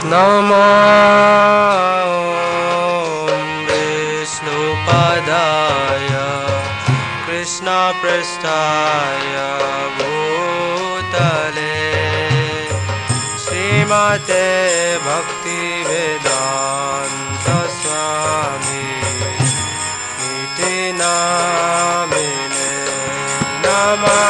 नमो विष्णुपदाय कृष्णपृष्ठाय भूतले श्रीमते भक्तिवेदान्त स्वामी इति नामिने नमः।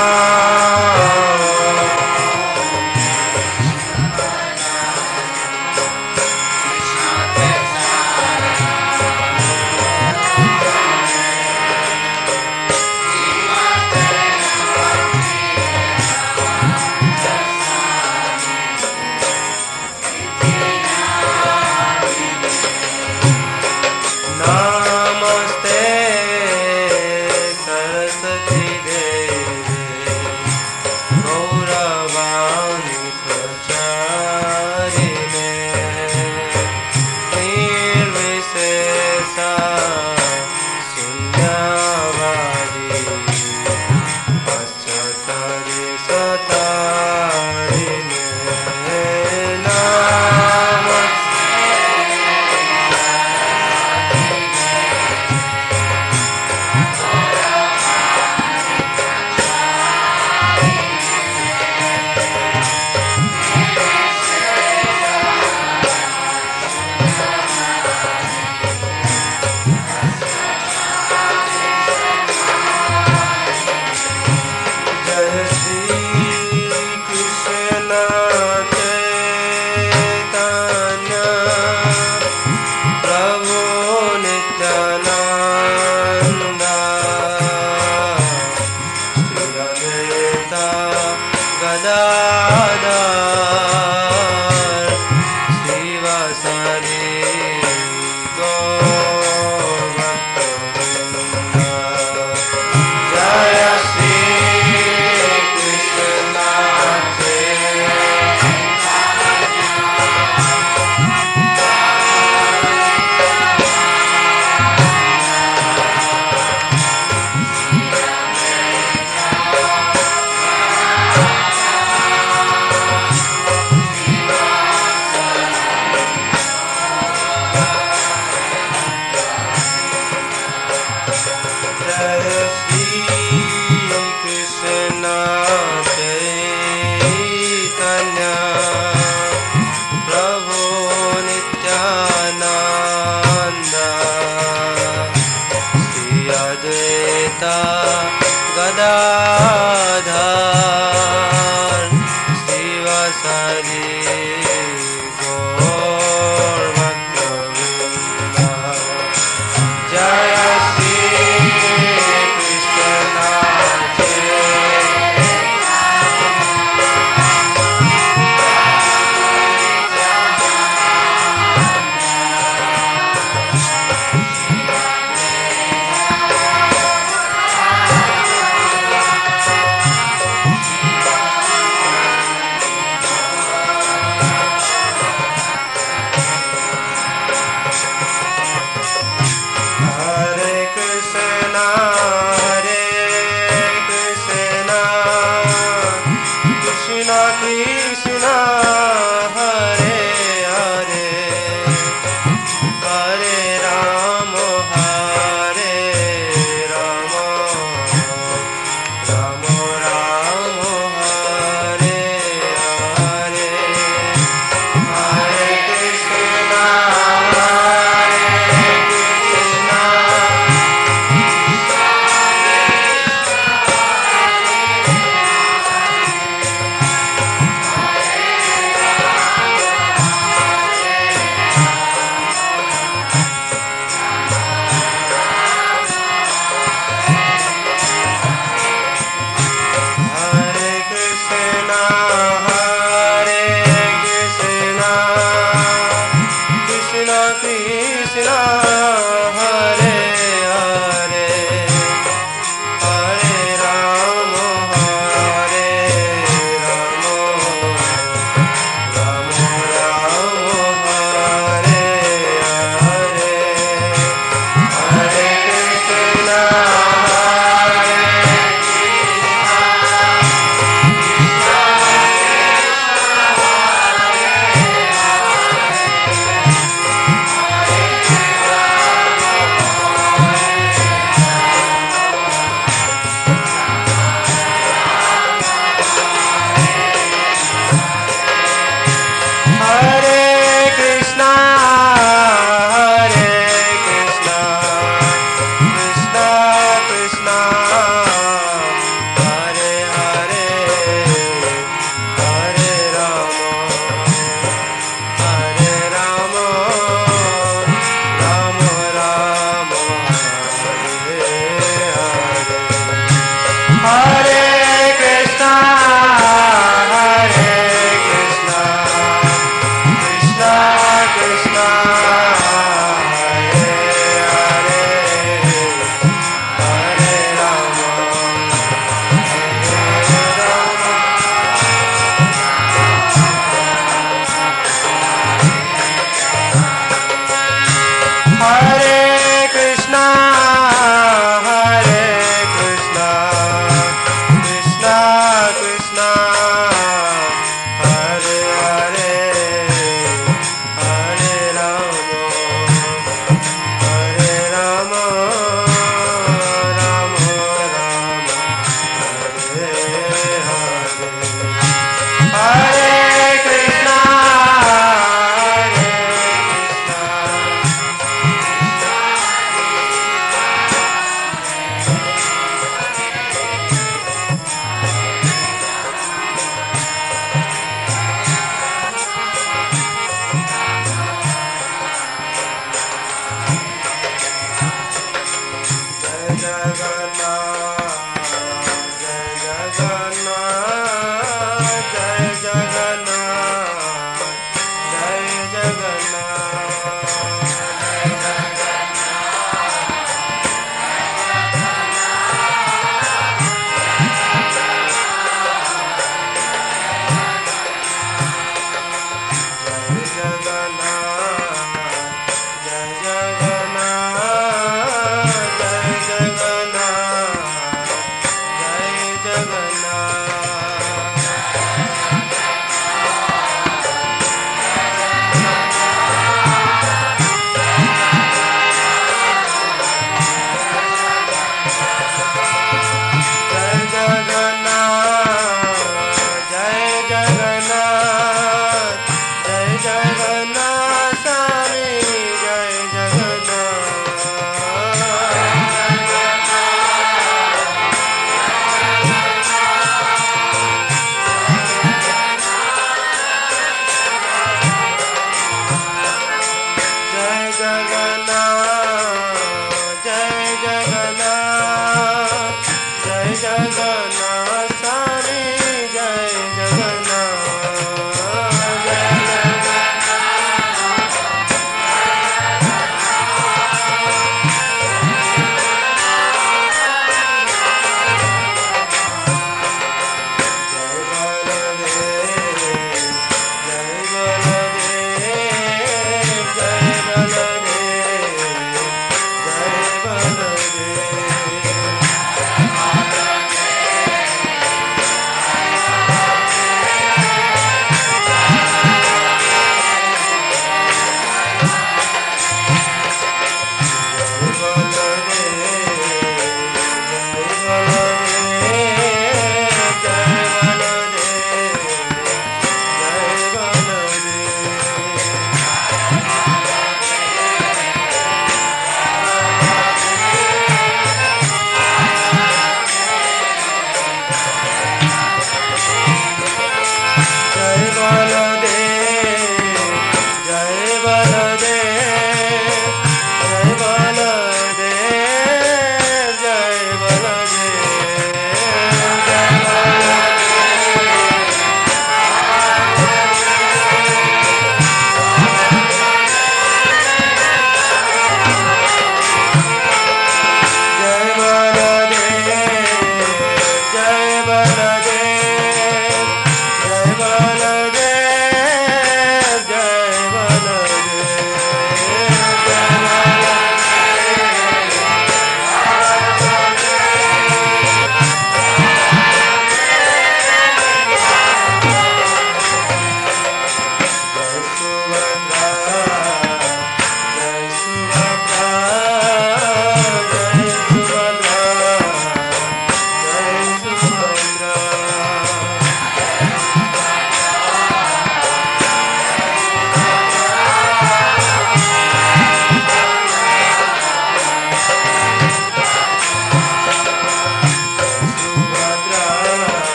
Subhadra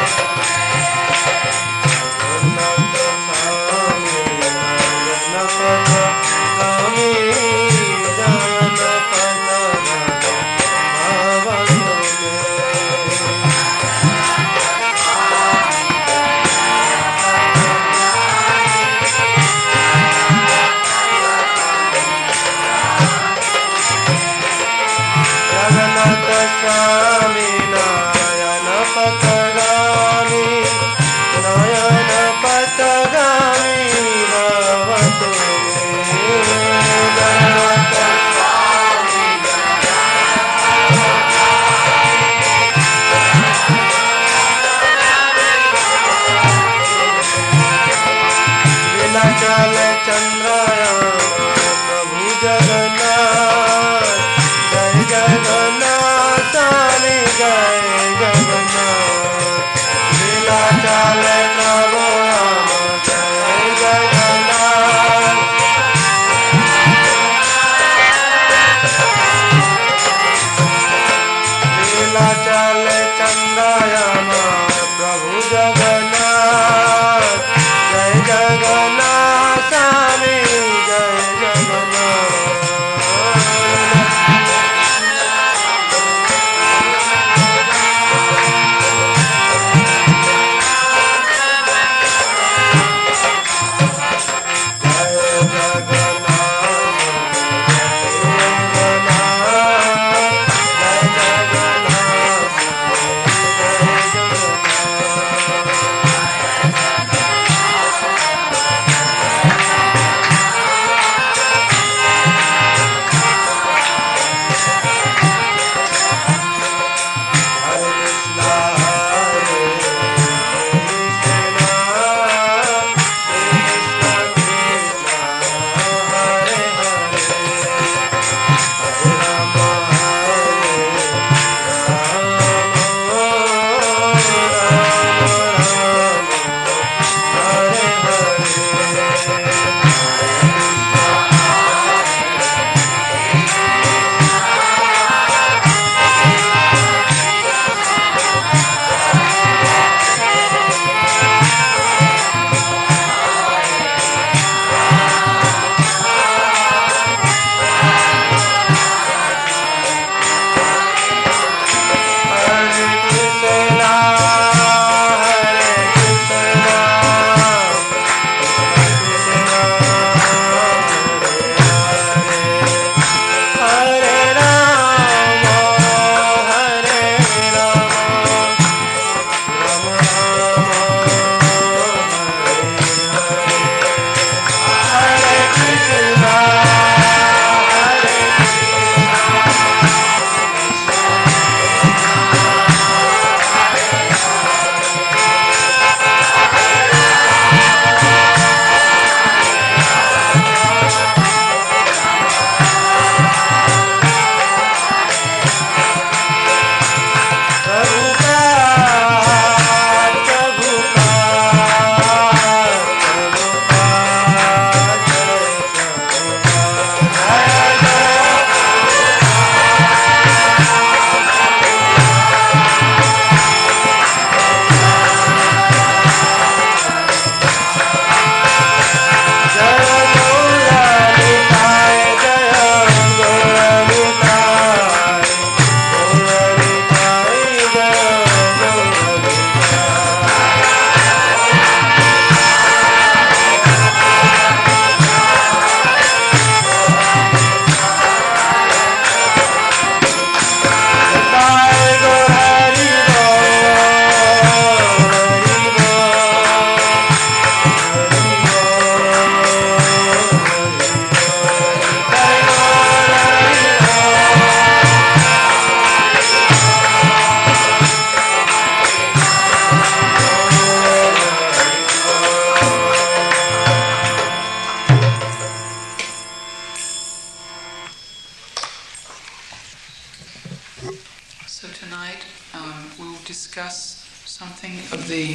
discuss something of the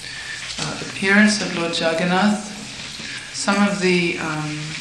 appearance of Lord Jagannath, some of the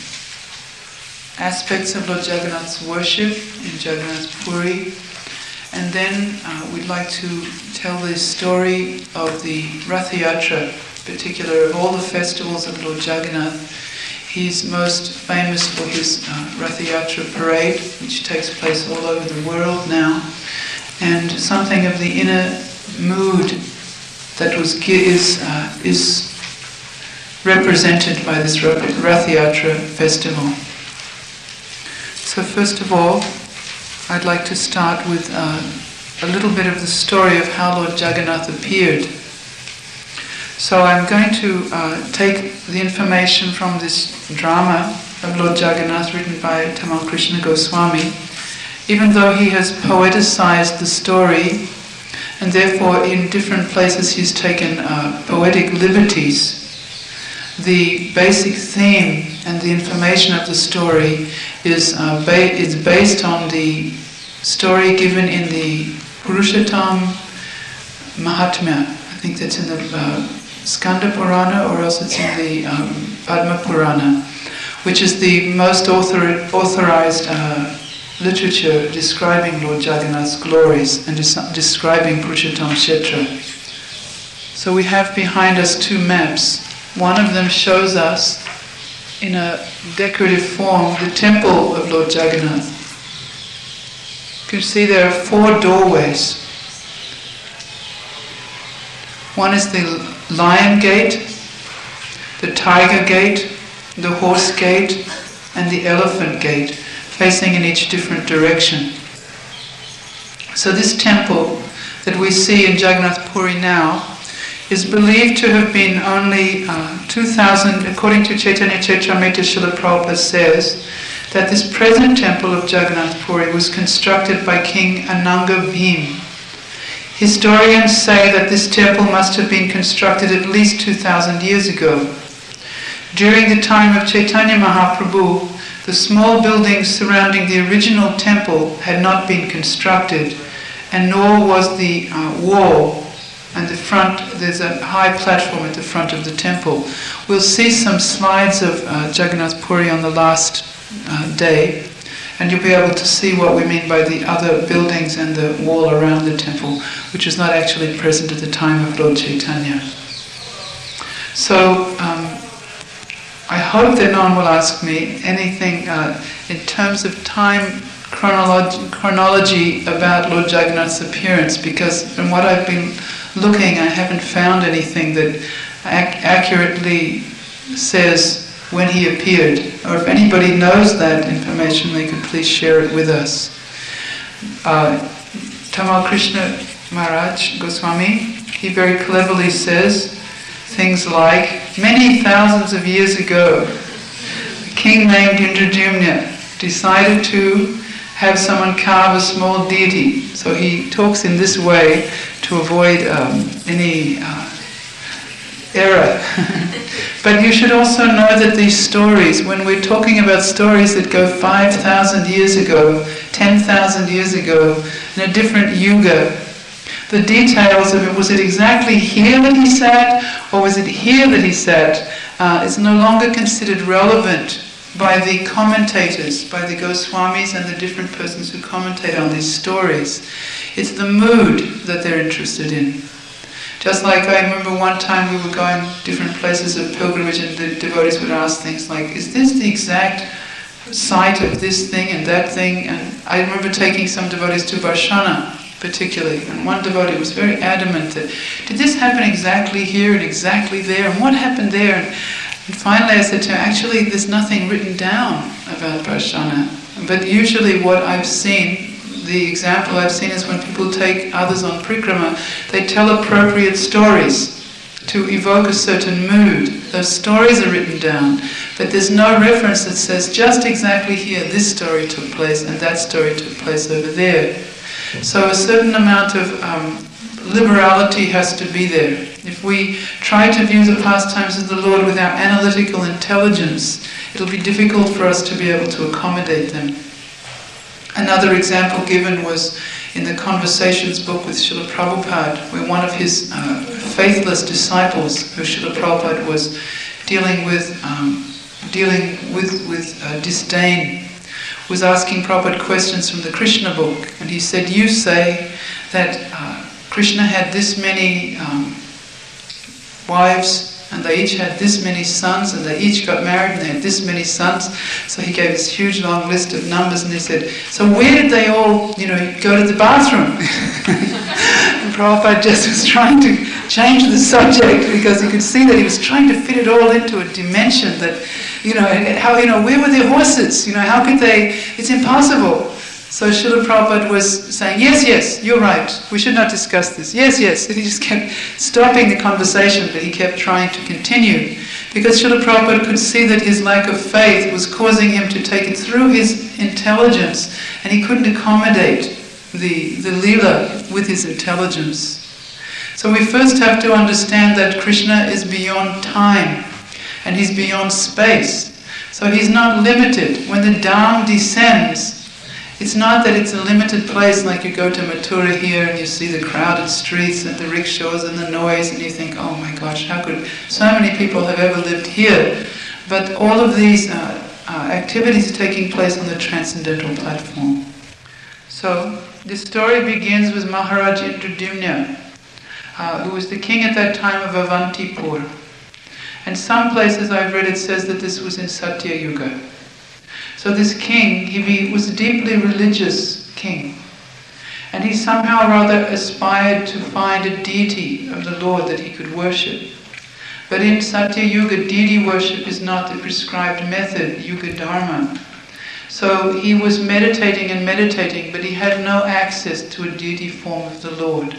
aspects of Lord Jagannath's worship in Jagannath Puri, and then we'd like to tell the story of the Rath Yatra, in particular of all the festivals of Lord Jagannath. He's most famous for his Rath Yatra parade, which takes place all over the world now, and something of the inner mood that is represented by this Rath Yatra festival. So first of all, I'd like to start with a little bit of the story of how Lord Jagannath appeared. So I'm going to take the information from this drama of Lord Jagannath written by Tamal Krishna Goswami. Even though he has poeticized the story, and therefore in different places he's taken poetic liberties, the basic theme and the information of the story is based on the story given in the Purushottam Mahatmya. I think that's in the Skanda Purana, or else it's in the Padma Purana, which is the most authorized literature describing Lord Jagannath's glories and describing Purushottam Kshetra. So we have behind us two maps. One of them shows us in a decorative form the temple of Lord Jagannath. You can see there are 4 doorways. One is the Lion Gate, the Tiger Gate, the Horse Gate, and the Elephant Gate, facing in each different direction. So this temple that we see in Jagannath Puri now is believed to have been only 2000, according to Chaitanya Charitamrita, Srila Prabhupada says that this present temple of Jagannath Puri was constructed by King Ananga Bhim. Historians say that this temple must have been constructed at least 2000 years ago. During the time of Chaitanya Mahaprabhu, the small buildings surrounding the original temple had not been constructed, and nor was the wall and the front. There's a high platform at the front of the temple. We'll see some slides of Jagannath Puri on the last day, and you'll be able to see what we mean by the other buildings and the wall around the temple, which was not actually present at the time of Lord Chaitanya. So I hope that no one will ask me anything in terms of time chronology about Lord Jagannath's appearance, because from what I've been looking, I haven't found anything that accurately says when he appeared. Or if anybody knows that information, they could please share it with us. Tamal Krishna Maharaj Goswami, he very cleverly says things like, many thousands of years ago, a king named Indradyumna decided to have someone carve a small deity. So he talks in this way to avoid any error. But you should also know that these stories, when we're talking about stories that go 5,000 years ago, 10,000 years ago, in a different yuga, the details of it, was it exactly here that he sat, or was it here that he sat, is no longer considered relevant by the commentators, by the Goswamis and the different persons who commentate on these stories. It's the mood that they're interested in. Just like I remember one time we were going different places of pilgrimage, and the devotees would ask things like, is this the exact site of this thing and that thing? And I remember taking some devotees to Varshana particularly, and one devotee was very adamant that, did this happen exactly here and exactly there, and what happened there? And finally I said to him, actually there's nothing written down about Varshana, but usually what I've seen, the example I've seen is when people take others on Prikrama, they tell appropriate stories to evoke a certain mood. Those stories are written down, but there's no reference that says just exactly here this story took place and that story took place over there. So a certain amount of liberality has to be there. If we try to view the pastimes of the Lord with our analytical intelligence, it'll be difficult for us to be able to accommodate them. Another example given was in the Conversations book with Srila Prabhupada, where one of his faithless disciples, who Srila Prabhupada was dealing with disdain, was asking Prabhupada questions from the Krishna book, and he said, you say that Krishna had this many wives, and they each had this many sons, and they each got married, and they had this many sons. So he gave this huge long list of numbers, and he said, so where did they all, go to the bathroom? And Prabhupada just was trying to change the subject, because he could see that he was trying to fit it all into a dimension that, where were their horses? How could they, it's impossible. So Srila Prabhupada was saying, yes, you're right, we should not discuss this. Yes. And he just kept stopping the conversation, but he kept trying to continue. Because Srila Prabhupada could see that his lack of faith was causing him to take it through his intelligence, and he couldn't accommodate the Leela with his intelligence. So we first have to understand that Krishna is beyond time, and he's beyond space. So he's not limited. When the Dham descends, it's not that it's a limited place like you go to Mathura here and you see the crowded streets and the rickshaws and the noise and you think, oh my gosh, how could so many people have ever lived here? But all of these activities are taking place on the transcendental platform. So this story begins with Maharaj Indradyumna, who was the king at that time of Avantipur. And some places I've read it says that this was in Satya Yuga. So this king, he was a deeply religious king. And he somehow rather aspired to find a deity of the Lord that he could worship. But in Satya Yuga, deity worship is not the prescribed method, Yuga Dharma. So he was meditating, but he had no access to a deity form of the Lord.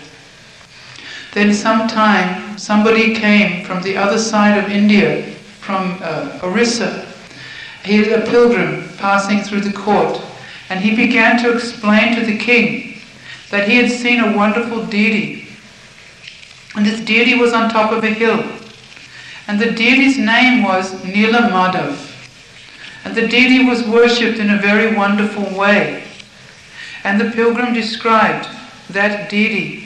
Then sometime, somebody came from the other side of India, from Orissa. He was a pilgrim passing through the court, and he began to explain to the king that he had seen a wonderful deity. And this deity was on top of a hill. And the deity's name was Nila Madhav. And the deity was worshipped in a very wonderful way. And the pilgrim described that deity.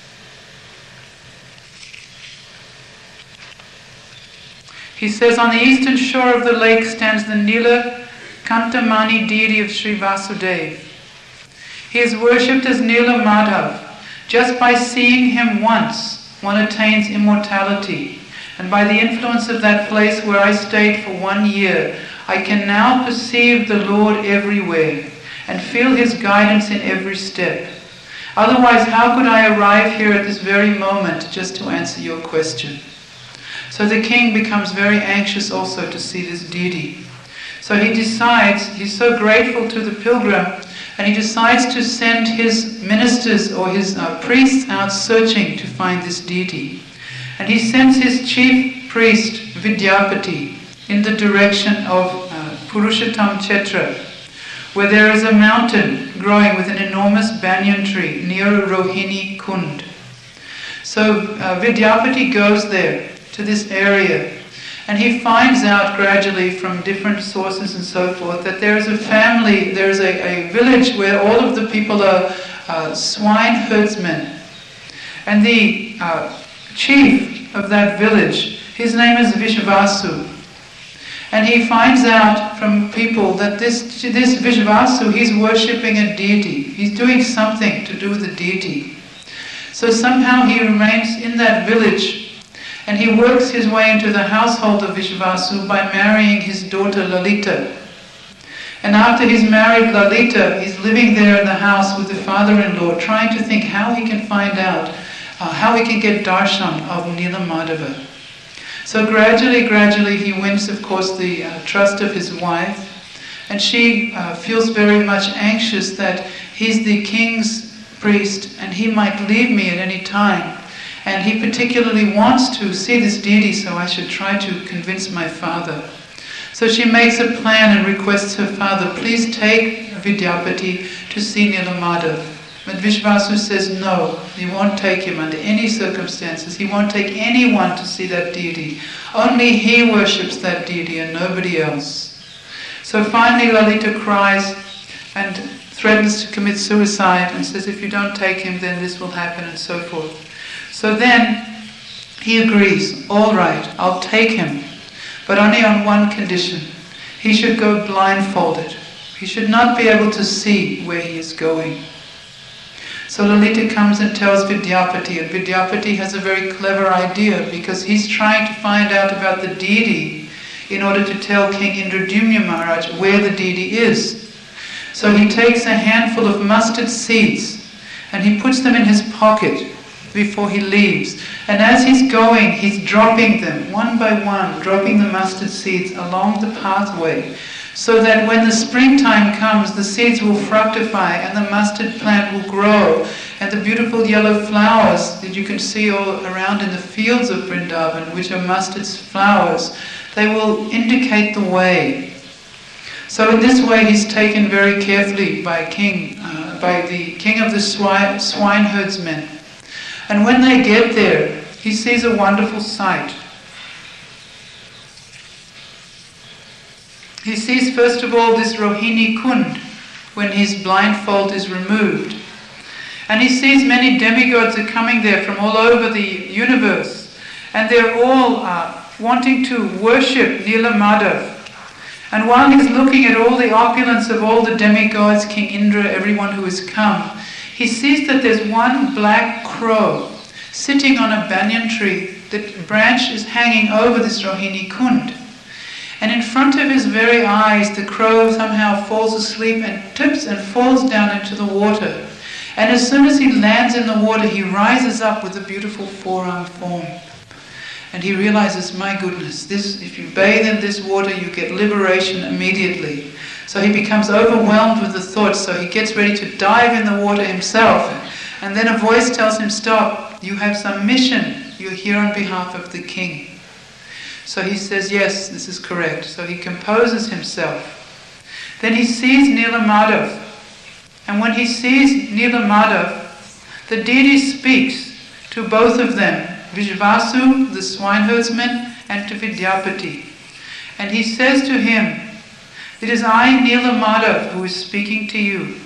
He says, on the eastern shore of the lake stands the Nila Kantamani deity of Sri Vasudeva. He is worshipped as Nila Madhav. Just by seeing him once, one attains immortality. And by the influence of that place where I stayed for 1 year, I can now perceive the Lord everywhere and feel his guidance in every step. Otherwise, how could I arrive here at this very moment just to answer your question? So the king becomes very anxious also to see this deity. So he decides, he's so grateful to the pilgrim, and he decides to send his ministers or his priests out searching to find this deity. And he sends his chief priest, Vidyapati, in the direction of Purushottam Kshetra, where there is a mountain growing with an enormous banyan tree near a Rohini Kund. So Vidyapati goes there to this area, and he finds out gradually from different sources and so forth that there is a family, there is a village where all of the people are swine herdsmen. And the chief of that village, his name is Vishvasu. And he finds out from people that this Vishvasu, he's worshipping a deity. He's doing something to do with the deity. So somehow he remains in that village, and he works his way into the household of Vishvasu by marrying his daughter Lalita. And after he's married Lalita, he's living there in the house with the father-in-law, trying to think how he can find out, how he can get darshan of Nila Madhava. So gradually he wins, of course, the trust of his wife, and she feels very much anxious that he's the king's priest and he might leave me at any time. And he particularly wants to see this deity, so I should try to convince my father. So she makes a plan and requests her father, please take Vidyapati to see Nila Madhav. But Vishvasu says no, he won't take him under any circumstances. He won't take anyone to see that deity. Only he worships that deity and nobody else. So finally Lalita cries and threatens to commit suicide and says, if you don't take him, then this will happen, and so forth. So then he agrees, all right, I'll take him, but only on one condition. He should go blindfolded. He should not be able to see where he is going. So Lalita comes and tells Vidyapati, and Vidyapati has a very clever idea because he's trying to find out about the deity in order to tell King Indradyumna Maharaj where the deity is. So he takes a handful of mustard seeds and he puts them in his pocket before he leaves. And as he's going, he's dropping them one by one, dropping the mustard seeds along the pathway, so that when the springtime comes, the seeds will fructify and the mustard plant will grow, and the beautiful yellow flowers that you can see all around in the fields of Vrindavan, which are mustard flowers, they will indicate the way. So in this way he's taken very carefully by the king of the swineherdsmen. And when they get there, he sees a wonderful sight. He sees first of all this Rohini Kund, when his blindfold is removed. And he sees many demigods are coming there from all over the universe. And they're all wanting to worship Nila Madhav. And while he's looking at all the opulence of all the demigods, King Indra, everyone who has come, he sees that there's one black crow sitting on a banyan tree. The branch is hanging over this Rohini Kund. And in front of his very eyes, the crow somehow falls asleep and tips and falls down into the water. And as soon as he lands in the water, he rises up with a beautiful four-armed form. And he realizes, my goodness, if you bathe in this water, you get liberation immediately. So he becomes overwhelmed with the thoughts, so he gets ready to dive in the water himself. And then a voice tells him, stop, you have some mission. You're here on behalf of the king. So he says, yes, this is correct. So he composes himself. Then he sees Nila Madhav. And when he sees Nila Madhav, the deity speaks to both of them, Vishvasu, the swineherdsman, and to Vidyapati. And he says to him, it is I, Nila Madhav, who is speaking to you.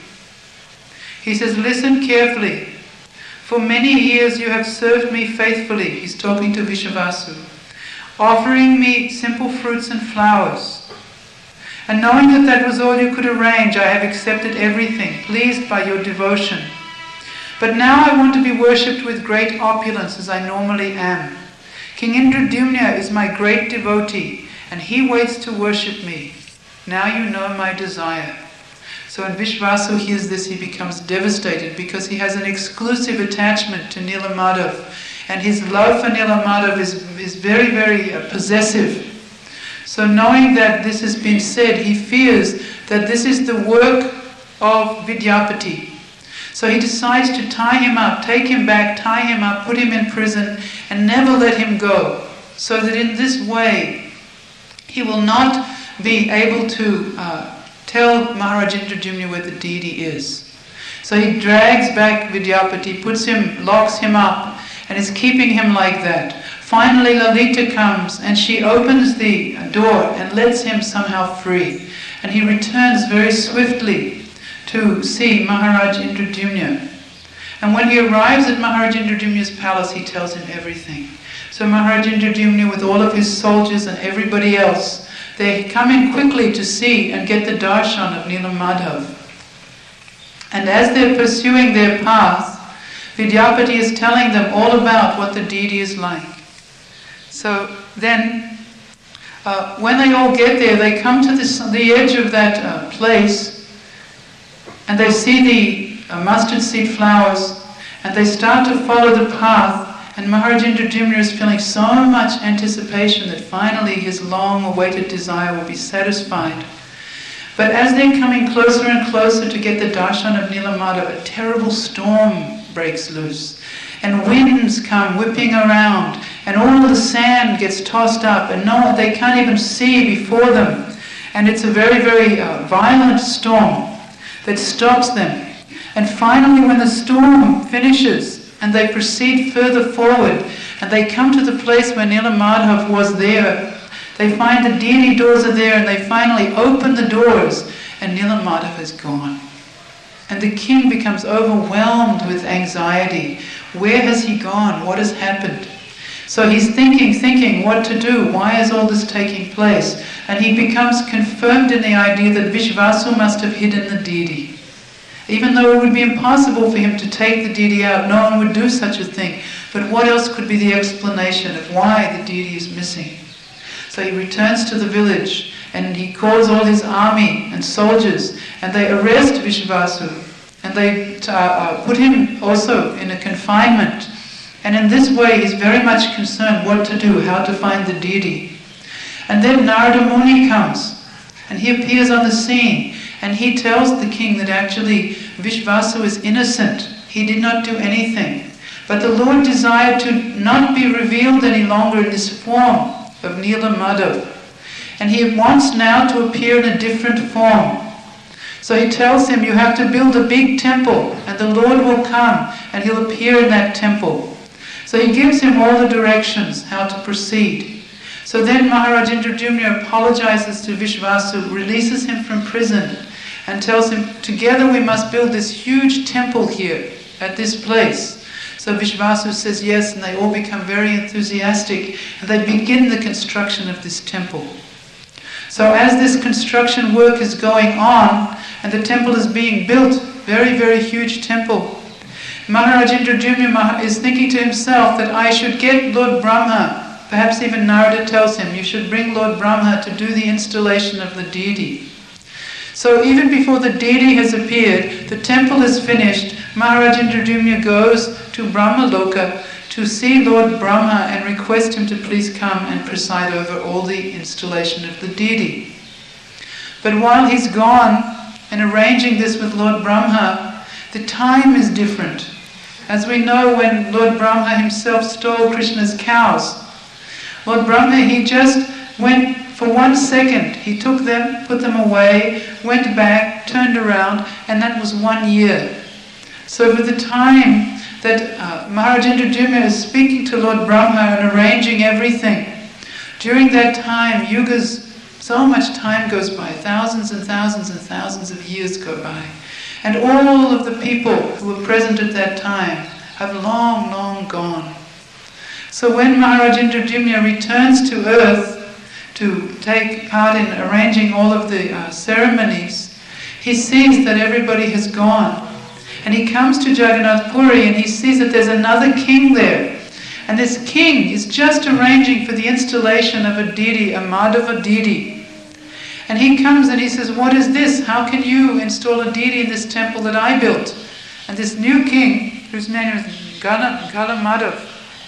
He says, listen carefully. For many years you have served me faithfully. He's talking to Vishvasu. Offering me simple fruits and flowers. And knowing that that was all you could arrange, I have accepted everything, pleased by your devotion. But now I want to be worshipped with great opulence as I normally am. King Indradyumna is my great devotee, and he waits to worship me. Now you know my desire. So when Vishvasu hears this, he becomes devastated because he has an exclusive attachment to Nila Madhav. And his love for Nila Madhav is very, very possessive. So knowing that this has been said, he fears that this is the work of Vidyapati. So he decides to tie him up, take him back, tie him up, put him in prison, and never let him go. So that in this way, he will not be able to tell Maharaj Indradyumna where the deity is. So he drags back Vidyapati, locks him up, and is keeping him like that. Finally Lalita comes and she opens the door and lets him somehow free. And he returns very swiftly to see Maharaj Indradyumna. And when he arrives at Maharaj Indradyumna's palace, he tells him everything. So Maharaj Indradyumna, with all of his soldiers and everybody else, they come in quickly to see and get the darshan of Nila Madhav. And as they're pursuing their path, Vidyapati is telling them all about what the deity is like. So then, when they all get there, they come to the edge of that place, and they see the mustard seed flowers, and they start to follow the path, and Maharaj Indradyumna is feeling so much anticipation that finally his long-awaited desire will be satisfied. But as they're coming closer and closer to get the darshan of Nila Madhav, a terrible storm breaks loose, and winds come whipping around, and all the sand gets tossed up, and they can't even see before them, and it's a very, very violent storm that stops them. And finally, when the storm finishes and they proceed further forward and they come to the place where Nila Madhav was there, they find the deity doors are there, and they finally open the doors, and Nila Madhav is gone. And the king becomes overwhelmed with anxiety. Where has he gone? What has happened? So he's thinking what to do, why is all this taking place? And he becomes confirmed in the idea that Vishvasu must have hidden the deity. Even though it would be impossible for him to take the deity out, no one would do such a thing. But what else could be the explanation of why the deity is missing? So he returns to the village and he calls all his army and soldiers and they arrest Vishvasu and they put him also in a confinement. And in this way he's very much concerned what to do, how to find the deity. And then Narada Muni comes and he appears on the scene and he tells the king that actually Vishvasu is innocent. He did not do anything. But the Lord desired to not be revealed any longer in this form of Nila Madhav. And he wants now to appear in a different form. So he tells him, you have to build a big temple and the Lord will come and he'll appear in that temple. So he gives him all the directions how to proceed. So then Maharaj Indradyumna apologizes to Vishvasu, releases him from prison and tells him, together we must build this huge temple here at this place. So Vishvasu says yes, and they all become very enthusiastic and they begin the construction of this temple. So as this construction work is going on and the temple is being built, very, very huge temple, Maharaj Indradyumna is thinking to himself that I should get Lord Brahma, perhaps even Narada tells him, you should bring Lord Brahma to do the installation of the deity. So even before the deity has appeared, the temple is finished, Maharaj Indradyumna goes to Brahma Loka to see Lord Brahma and request him to please come and preside over all the installation of the deity. But while he's gone and arranging this with Lord Brahma, the time is different. As we know, when Lord Brahma himself stole Krishna's cows, Lord Brahma, he just went for 1 second. He took them, put them away, went back, turned around, and that was 1 year. So for the time that Maharaj Indradyumna is speaking to Lord Brahma and arranging everything, during that time, yugas, so much time goes by, thousands and thousands and thousands of years go by. And all of the people who were present at that time have long, long gone. So when Maharaj Indradyumna returns to earth to take part in arranging all of the ceremonies, he sees that everybody has gone. And he comes to Jagannath Puri and he sees that there's another king there. And this king is just arranging for the installation of a deity, a Madhava deity. And he comes and he says, what is this? How can you install a deity in this temple that I built? And this new king, whose name is Gala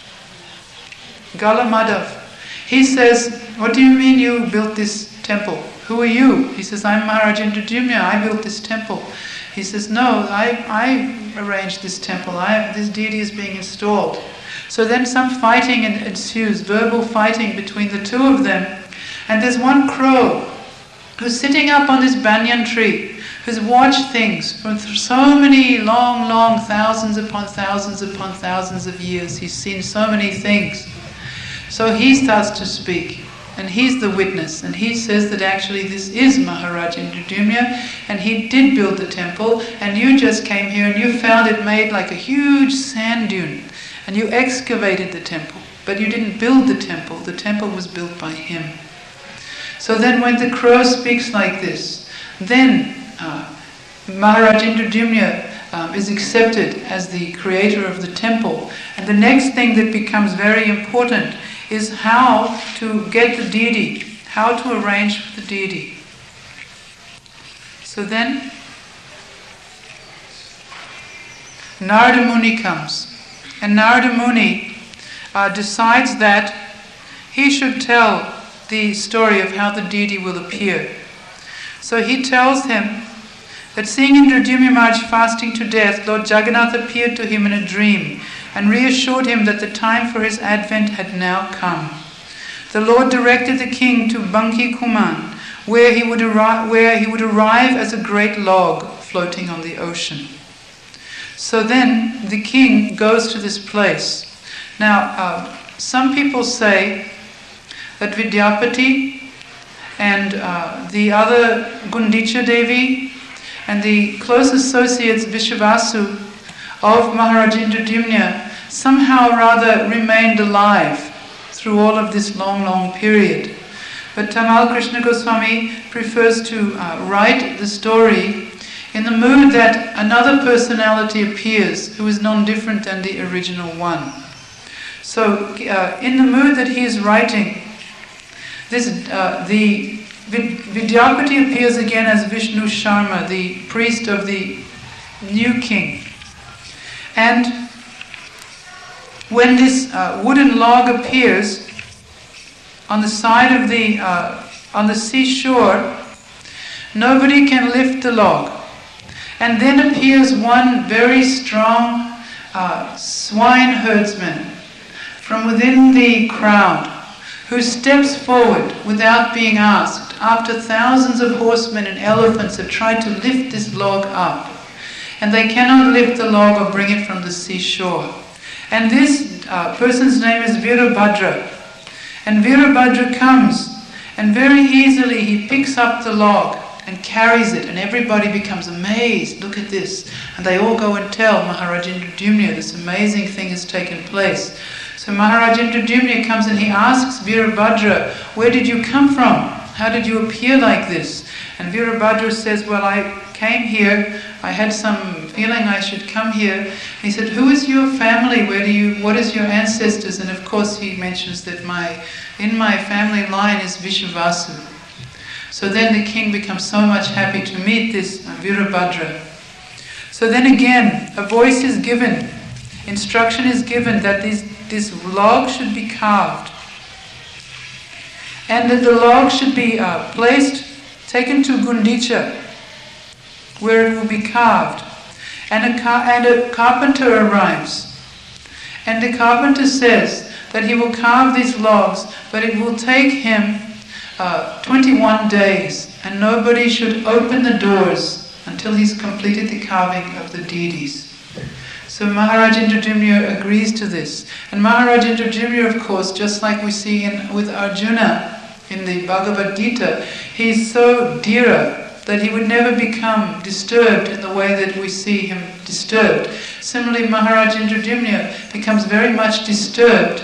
Madhav, he says, what do you mean you built this temple? Who are you? He says, I'm Maharaj Indradyumna, I built this temple. He says, no, I arranged this temple, this deity is being installed. So then some fighting ensues, verbal fighting between the two of them. And there's one crow who's sitting up on this banyan tree, who's watched things for so many long, long thousands upon thousands upon thousands of years. He's seen so many things. So he starts to speak, and he's the witness, and he says that actually this is Maharaj Indradyumna, and he did build the temple, and you just came here and you found it made like a huge sand dune, and you excavated the temple, but you didn't build the temple was built by him. So then when the crow speaks like this, then Maharaj Indradyumna is accepted as the creator of the temple. And the next thing that becomes very important is how to get the deity, how to arrange for the deity. So then Narada Muni comes, and Narada Muni decides that he should tell the story of how the deity will appear. So he tells him that seeing Indradyumna Maharaj fasting to death, Lord Jagannath appeared to him in a dream and reassured him that the time for his advent had now come. The Lord directed the king to Banki Kuman, where he would arrive as a great log floating on the ocean. So then the king goes to this place. Now, some people say that Vidyapati and the other Gundicha Devi and the close associates Vishvasu of Maharaj Indradyumna somehow or other remained alive through all of this long period. But Tamal Krishna Goswami prefers to write the story in the mood that another personality appears who is non-different than the original one. So in the mood that he is writing, the Vidyapati appears again as Vishnu Sharma, the priest of the new king. And when this wooden log appears on the side of on the seashore, nobody can lift the log. And then appears one very strong swine herdsman from within the crowd, who steps forward without being asked, after thousands of horsemen and elephants have tried to lift this log up. And they cannot lift the log or bring it from the seashore. And this person's name is Virabhadra. And Virabhadra comes, and very easily he picks up the log and carries it, and everybody becomes amazed. Look at this. And they all go and tell Maharaj Indradyumna this amazing thing has taken place. So Maharaj Indradyumna comes and he asks Virabhadra, where did you come from? How did you appear like this? And Virabhadra says, well, I came here, I had some feeling I should come here. And he said, who is your family? What is your ancestors? And of course he mentions that in my family line is Vishvavasu. So then the king becomes so much happy to meet this Virabhadra. So then again, a voice is given, instruction is given that this log should be carved. And that the log should be taken to Gundicha, where it will be carved. And a carpenter arrives. And the carpenter says that he will carve these logs, but it will take him 21 days, and nobody should open the doors until he's completed the carving of the deities. So Maharaj Indradyumna agrees to this. And Maharaj Indradyumna, of course, just like we see with Arjuna in the Bhagavad Gita, he's so dhira that he would never become disturbed in the way that we see him disturbed. Similarly, Maharaj Indradyumna becomes very much disturbed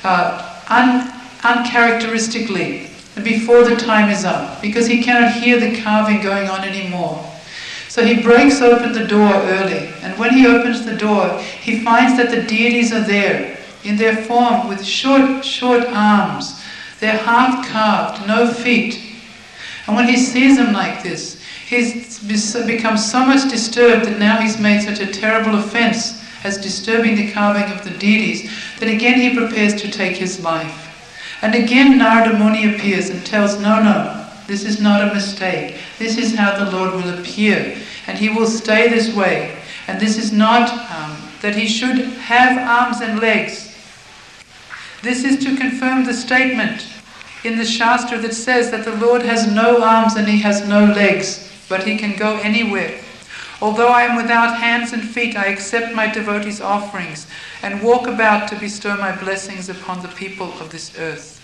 uncharacteristically before the time is up, because he cannot hear the carving going on anymore. So he breaks open the door early, and when he opens the door, he finds that the deities are there, in their form with short arms. They're half carved, no feet. And when he sees them like this, he's become so much disturbed that now he's made such a terrible offense as disturbing the carving of the deities, that again he prepares to take his life. And again Narada Muni appears and tells, no, this is not a mistake. This is how the Lord will appear, and he will stay this way. And this is not that he should have arms and legs. This is to confirm the statement in the Shastra that says that the Lord has no arms and he has no legs, but he can go anywhere. Although I am without hands and feet, I accept my devotees' offerings and walk about to bestow my blessings upon the people of this earth.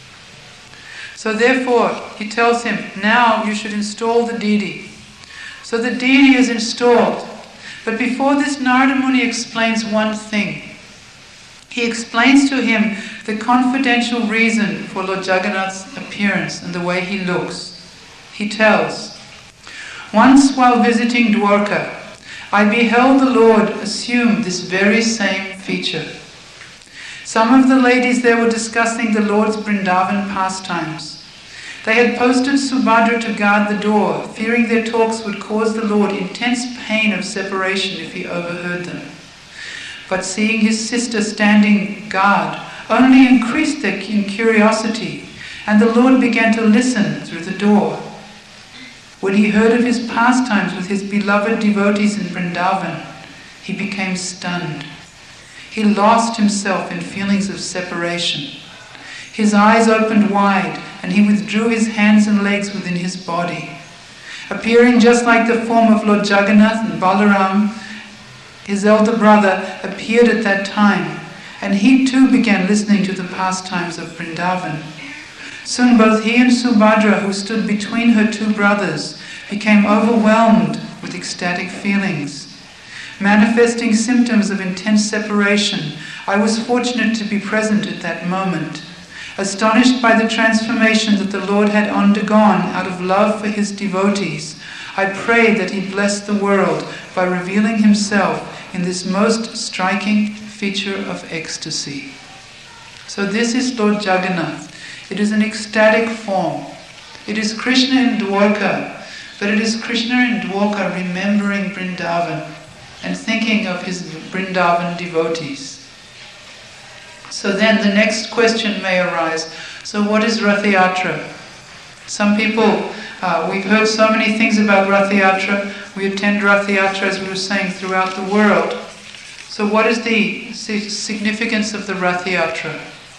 So therefore, he tells him, now you should install the deity. So the deity is installed. But before this, Narada Muni explains one thing. He explains to him the confidential reason for Lord Jagannath's appearance and the way he looks. He tells, once while visiting Dwarka, I beheld the Lord assume this very same feature. Some of the ladies there were discussing the Lord's Vrindavan pastimes. They had posted Subhadra to guard the door, fearing their talks would cause the Lord intense pain of separation if he overheard them. But seeing his sister standing guard only increased their curiosity, and the Lord began to listen through the door. When he heard of his pastimes with his beloved devotees in Vrindavan, he became stunned. He lost himself in feelings of separation. His eyes opened wide, and he withdrew his hands and legs within his body. Appearing just like the form of Lord Jagannath, and Balaram, his elder brother, appeared at that time, and he too began listening to the pastimes of Vrindavan. Soon both he and Subhadra, who stood between her two brothers, became overwhelmed with ecstatic feelings. Manifesting symptoms of intense separation, I was fortunate to be present at that moment. Astonished by the transformation that the Lord had undergone out of love for his devotees, I prayed that he bless the world by revealing himself in this most striking feature of ecstasy. So this is Lord Jagannath. It is an ecstatic form. It is Krishna in Dwarka, but it is Krishna in Dwarka remembering Vrindavan and thinking of his Vrindavan devotees. So then the next question may arise, so what is Rath Yatra? Some people, we've heard so many things about Rath Yatra. We attend Rath Yatra, as we were saying, throughout the world. So what is the significance of the Rath Yatra?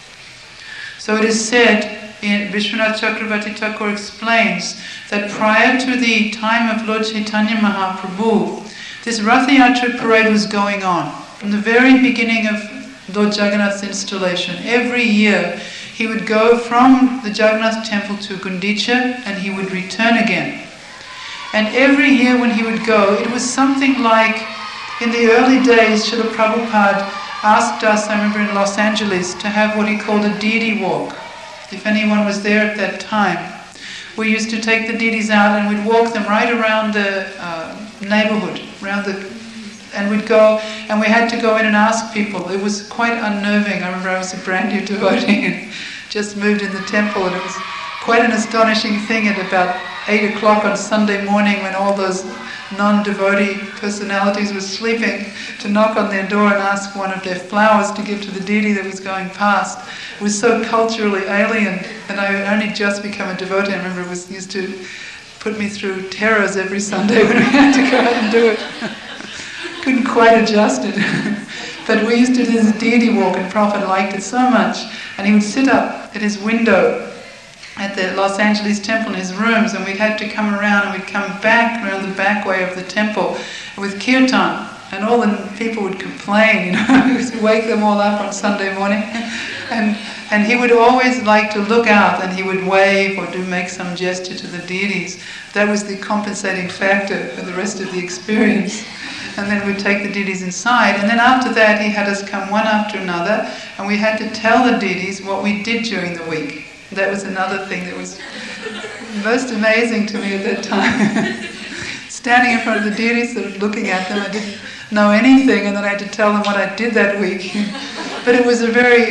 So it is said, Vishwanath Chakravarti Thakur explains that prior to the time of Lord Chaitanya Mahaprabhu, this Rath Yatra parade was going on. From the very beginning of Lord Jagannath's installation, every year he would go from the Jagannath temple to Gundicha and he would return again. And every year when he would go, it was something like, in the early days, Srila Prabhupada asked us, I remember in Los Angeles, to have what he called a deity walk. If anyone was there at that time, we used to take the deities out and we'd walk them right around the neighborhood, and we'd go, and we had to go in and ask people. It was quite unnerving. I remember I was a brand new devotee and just moved in the temple, and it was quite an astonishing thing at about 8 o'clock on Sunday morning when all those non-devotee personalities were sleeping, to knock on their door and ask one of their flowers to give to the deity that was going past. It was so culturally alien, and I had only just become a devotee. I remember it was used to put me through terrors every Sunday when we had to go out and do it. Couldn't quite adjust it. But we used to do this deity walk, and Prabhupada liked it so much. And he would sit up at his window at the Los Angeles temple in his rooms, and we'd had to come around, and we'd come back around the back way of the temple with kirtan, and all the people would complain, we would wake them all up on Sunday morning. And he would always like to look out, and he would wave or make some gesture to the deities. That was the compensating factor for the rest of the experience. And then we'd take the deities inside, and then after that he had us come one after another, and we had to tell the deities what we did during the week. That was another thing that was most amazing to me at that time. Standing in front of the deities, sort of looking at them, I didn't know anything, and then I had to tell them what I did that week. But it was a very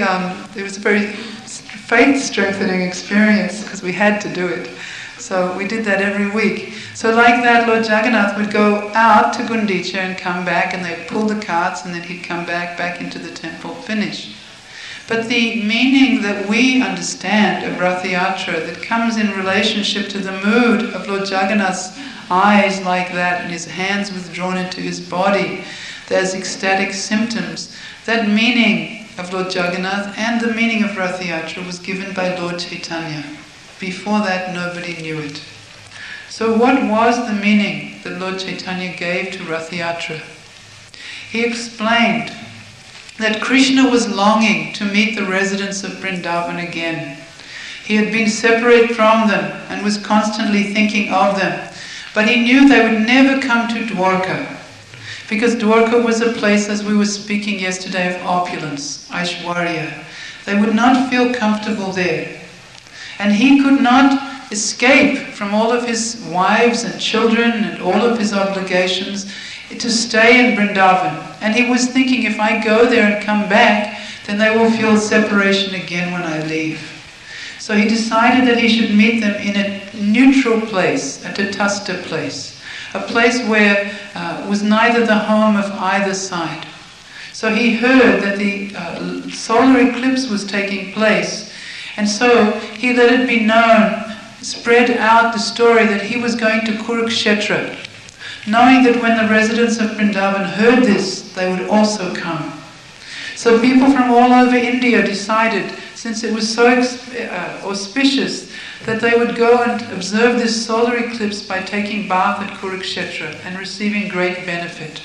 faith-strengthening experience, because we had to do it. So we did that every week. So like that, Lord Jagannath would go out to Gundicha and come back, and they'd pull the carts, and then he'd come back into the temple, finish. But the meaning that we understand of Rath Yatra, that comes in relationship to the mood of Lord Jagannath's eyes like that, and his hands withdrawn into his body, there's ecstatic symptoms. That meaning of Lord Jagannath and the meaning of Rath Yatra was given by Lord Chaitanya. Before that, nobody knew it. So what was the meaning that Lord Chaitanya gave to Rath Yatra? He explained that Krishna was longing to meet the residents of Vrindavan again. He had been separate from them and was constantly thinking of them. But he knew they would never come to Dwarka, because Dwarka was a place, as we were speaking yesterday, of opulence, Aishwarya. They would not feel comfortable there. And he could not escape from all of his wives and children and all of his obligations to stay in Vrindavan. And he was thinking, if I go there and come back, then they will feel separation again when I leave. So he decided that he should meet them in a neutral place, a Tatastha place, a place where was neither the home of either side. So he heard that the solar eclipse was taking place, and so he let it be known, spread out the story that he was going to Kurukshetra, knowing that when the residents of Vrindavan heard this, they would also come. So people from all over India decided, since it was so auspicious, that they would go and observe this solar eclipse by taking bath at Kurukshetra and receiving great benefit.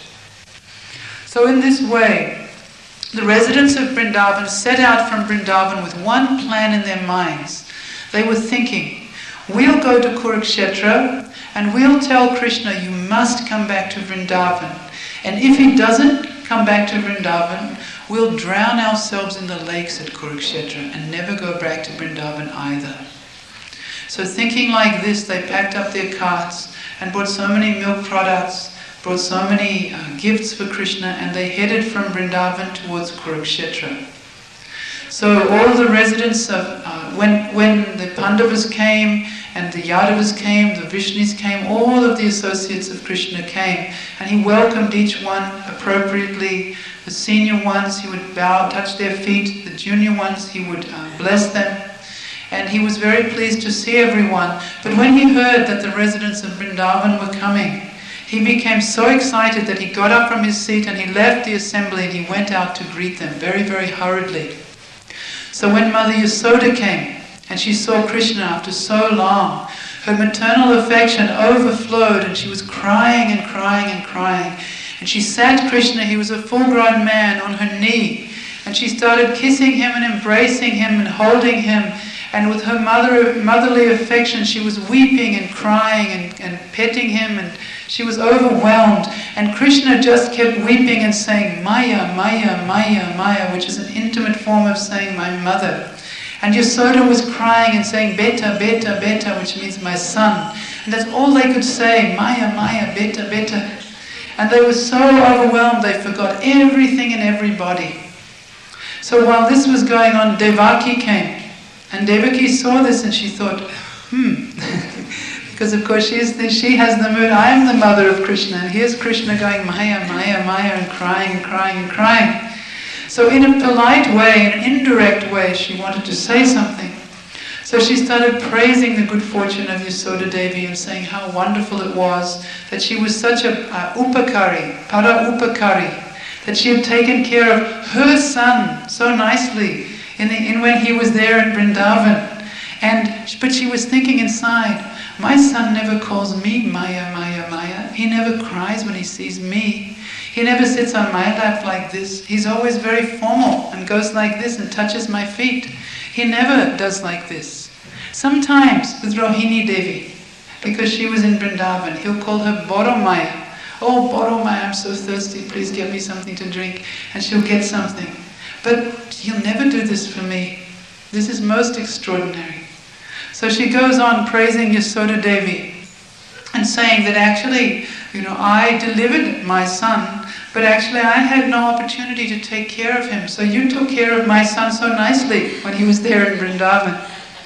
So in this way, the residents of Vrindavan set out from Vrindavan with one plan in their minds. They were thinking, we'll go to Kurukshetra and we'll tell Krishna, you must come back to Vrindavan. And if he doesn't come back to Vrindavan, we'll drown ourselves in the lakes at Kurukshetra and never go back to Vrindavan either. So thinking like this, they packed up their carts and bought so many milk products, brought so many gifts for Krishna, and they headed from Vrindavan towards Kurukshetra. So all the residents of, when the Pandavas came and the Yadavas came, the Vishnus came, all of the associates of Krishna came, and he welcomed each one appropriately. The senior ones, he would bow, touch their feet. The junior ones, he would bless them. And he was very pleased to see everyone. But when he heard that the residents of Vrindavan were coming, he became so excited that he got up from his seat and he left the assembly and he went out to greet them very, very hurriedly. So when Mother Yasoda came and she saw Krishna after so long, her maternal affection overflowed and she was crying and crying and crying. And she sat Krishna, he was a full-grown man, on her knee. And she started kissing him and embracing him and holding him. And with her motherly affection, she was weeping and crying and petting him, and she was overwhelmed. And Krishna just kept weeping and saying, Maya, Maya, Maya, Maya, which is an intimate form of saying, my mother. And Yasoda was crying and saying, Beta, Beta, Beta, which means my son. And that's all they could say, Maya, Maya, Beta, Beta. And they were so overwhelmed, they forgot everything and everybody. So while this was going on, Devaki came. And Devaki saw this and she thought, because of course she has the mood, I am the mother of Krishna, and here's Krishna going Maya, Maya, Maya, and crying and crying and crying. So in a polite way, in an indirect way, she wanted to say something. So she started praising the good fortune of Yasoda Devi and saying how wonderful it was that she was such a upakari, para upakari, that she had taken care of her son so nicely in when he was there in Vrindavan. But she was thinking inside, my son never calls me Maya, Maya, Maya. He never cries when he sees me. He never sits on my lap like this. He's always very formal and goes like this and touches my feet. He never does like this. Sometimes with Rohini Devi, because she was in Vrindavan, he'll call her Boromaya. Oh, Boromaya, I'm so thirsty, please get me something to drink. And she'll get something. But he'll never do this for me. This is most extraordinary. So she goes on praising Yasoda Devi and saying that actually, I delivered my son, but actually I had no opportunity to take care of him. So you took care of my son so nicely when he was there in Vrindavan.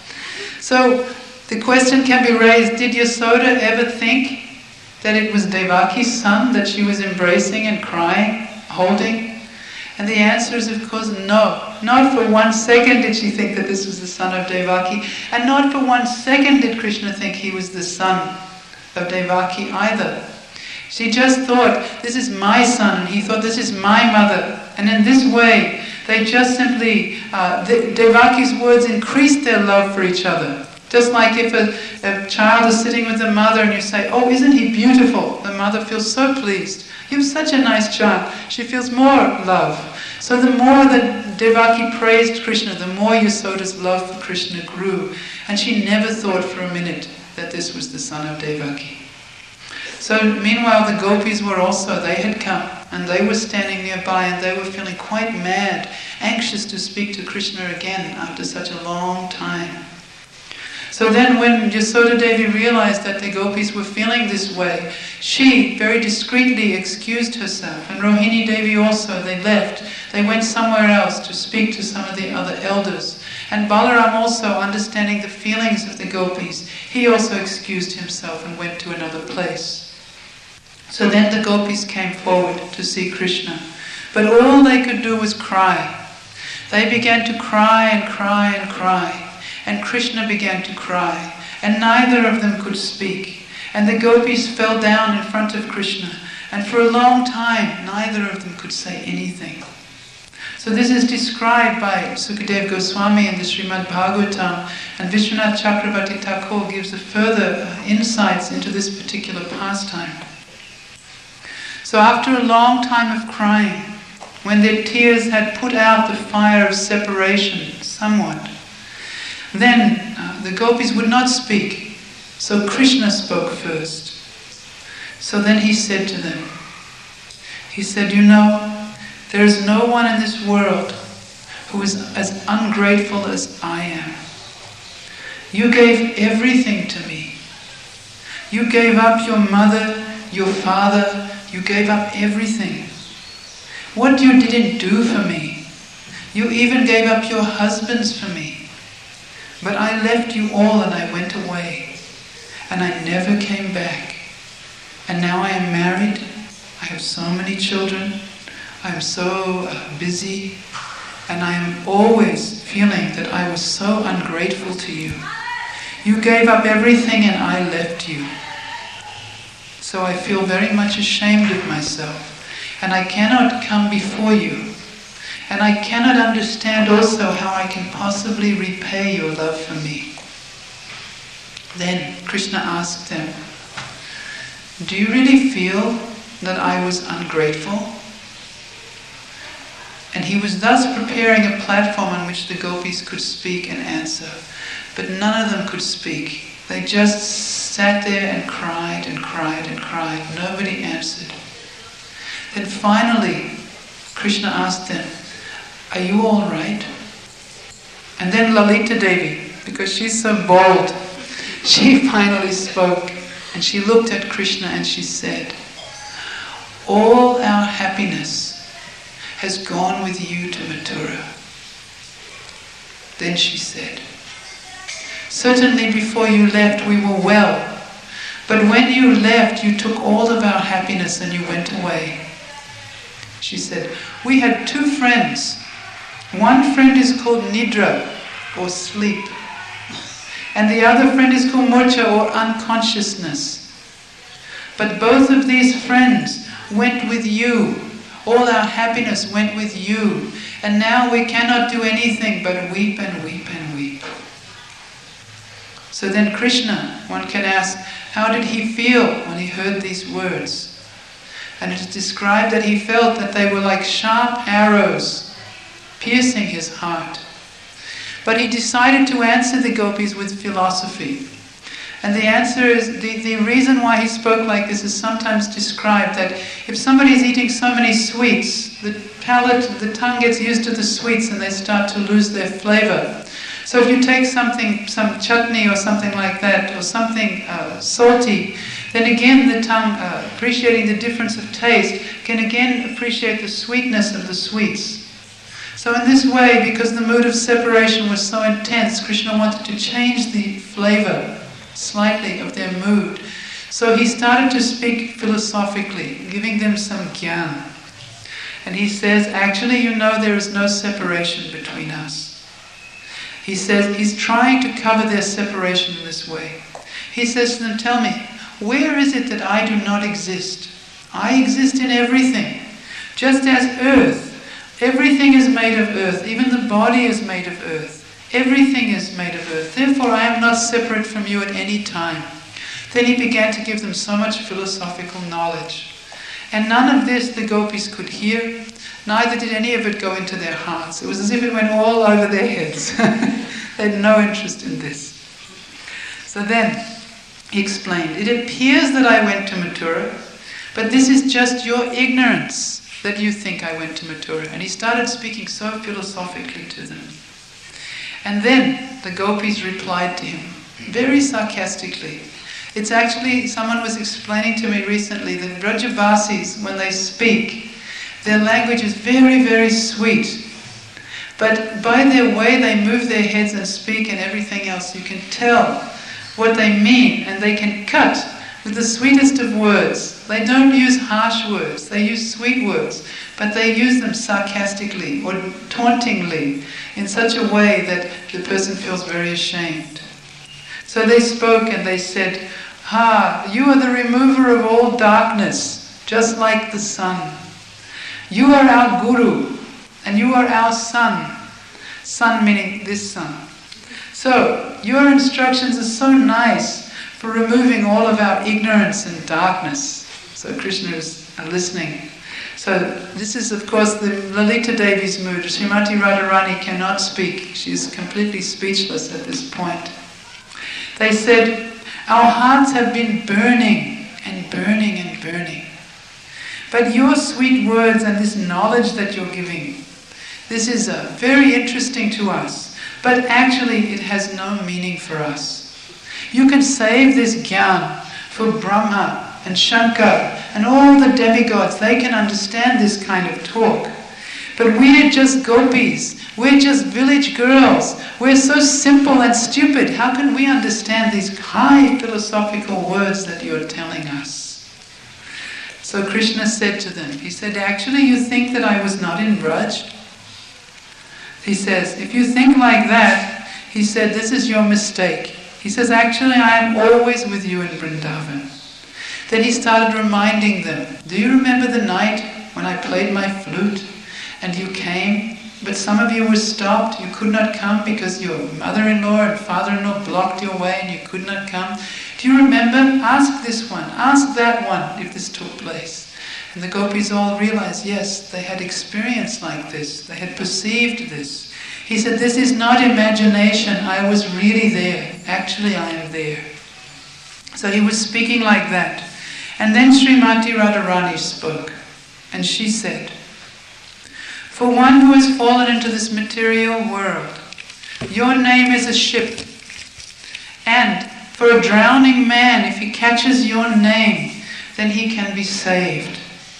So the question can be raised, did Yasoda ever think that it was Devaki's son that she was embracing and crying, holding? And the answer is, of course, no. Not for 1 second did she think that this was the son of Devaki, and not for 1 second did Krishna think he was the son of Devaki either. She just thought, this is my son, and he thought, this is my mother. And in this way, they just simply, Devaki's words increased their love for each other. Just like if a child is sitting with the mother and you say, oh, isn't he beautiful? The mother feels so pleased. You have such a nice child. She feels more love. So the more that Devaki praised Krishna, the more Yasoda's love for Krishna grew. And she never thought for a minute that this was the son of Devaki. So meanwhile the gopis were also, they had come and they were standing nearby and they were feeling quite mad, anxious to speak to Krishna again after such a long time. So then when Yasoda Devi realized that the gopis were feeling this way, she very discreetly excused herself, and Rohini Devi also, they left. They went somewhere else to speak to some of the other elders. And Balaram also, understanding the feelings of the gopis, he also excused himself and went to another place. So then the gopis came forward to see Krishna. But all they could do was cry. They began to cry and cry and cry. And Krishna began to cry, and neither of them could speak. And the gopis fell down in front of Krishna, and for a long time neither of them could say anything. So this is described by Sukadeva Goswami in the Srimad Bhagavatam, and Vishwanath Chakravarti Thakur gives a further insights into this particular pastime. So after a long time of crying, when their tears had put out the fire of separation somewhat, then the gopis would not speak, so Krishna spoke first. So then he said to them, he said, There is no one in this world who is as ungrateful as I am. You gave everything to me. You gave up your mother, your father, you gave up everything. What you didn't do for me, you even gave up your husbands for me. But I left you all and I went away. And I never came back. And now I am married. I have so many children. I am so busy. And I am always feeling that I was so ungrateful to you. You gave up everything and I left you. So I feel very much ashamed of myself. And I cannot come before you. And I cannot understand also how I can possibly repay your love for me. Then Krishna asked them, do you really feel that I was ungrateful? And he was thus preparing a platform on which the gopis could speak and answer. But none of them could speak. They just sat there and cried and cried and cried. Nobody answered. Then finally, Krishna asked them, are you all right? And then Lalita Devi, because she's so bold, she finally spoke and she looked at Krishna and she said, all our happiness has gone with you to Mathura. Then she said, certainly before you left we were well, but when you left you took all of our happiness and you went away. She said, we had two friends. One friend is called Nidra, or sleep. And the other friend is called Mocha, or unconsciousness. But both of these friends went with you. All our happiness went with you. And now we cannot do anything but weep and weep and weep. So then Krishna, one can ask, how did he feel when he heard these words? And it is described that he felt that they were like sharp arrows piercing his heart. But he decided to answer the gopis with philosophy. And the answer is, the reason why he spoke like this is sometimes described that if somebody is eating so many sweets, the palate, the tongue gets used to the sweets and they start to lose their flavor. So if you take something, some chutney or something like that, or something salty, then again the tongue, appreciating the difference of taste, can again appreciate the sweetness of the sweets. So in this way, because the mood of separation was so intense, Krishna wanted to change the flavor slightly of their mood. So he started to speak philosophically, giving them some gyan. And he says, actually, you know, there is no separation between us. He says, he's trying to cover their separation in this way. He says to them, tell me, where is it that I do not exist? I exist in everything. Just as earth, everything is made of earth, even the body is made of earth. Everything is made of earth. Therefore, I am not separate from you at any time. Then he began to give them so much philosophical knowledge. And none of this the gopis could hear, neither did any of it go into their hearts. It was as if it went all over their heads. They had no interest in this. So then, he explained, it appears that I went to Mathura, but this is just your ignorance that you think I went to Mathura. And he started speaking so philosophically to them. And then the gopis replied to him, very sarcastically. It's actually, someone was explaining to me recently that Brajabasis, when they speak, their language is very, very sweet. But by their way they move their heads and speak and everything else, you can tell what they mean, and they can cut with the sweetest of words. They don't use harsh words, they use sweet words, but they use them sarcastically or tauntingly in such a way that the person feels very ashamed. So they spoke and they said, you are the remover of all darkness, just like the sun. You are our guru, and you are our sun. Sun meaning this sun. So, your instructions are so nice for removing all of our ignorance and darkness. So Krishna is listening. So this is, of course, the Lalita Devi's mood. Srimati Radharani cannot speak. She is completely speechless at this point. They said, our hearts have been burning and burning and burning. But your sweet words and this knowledge that you're giving, this is very interesting to us, but actually it has no meaning for us. You can save this Gyan for Brahma and Shankar and all the demigods. They can understand this kind of talk. But we're just gopis. We're just village girls. We're so simple and stupid. How can we understand these high philosophical words that you're telling us? So Krishna said to them, he said, actually you think that I was not in Braj? He says, if you think like that, he said, this is your mistake. He says, actually I am always with you in Vrindavan. Then he started reminding them, do you remember the night when I played my flute and you came, but some of you were stopped, you could not come because your mother-in-law and father-in-law blocked your way and you could not come? Do you remember? Ask this one, ask that one if this took place. And the gopis all realized, yes, they had experience like this, they had perceived this. He said, this is not imagination, I was really there, actually I am there. So he was speaking like that. And then Srimati Radharani spoke, and she said, for one who has fallen into this material world, your name is a ship. And for a drowning man, if he catches your name, then he can be saved.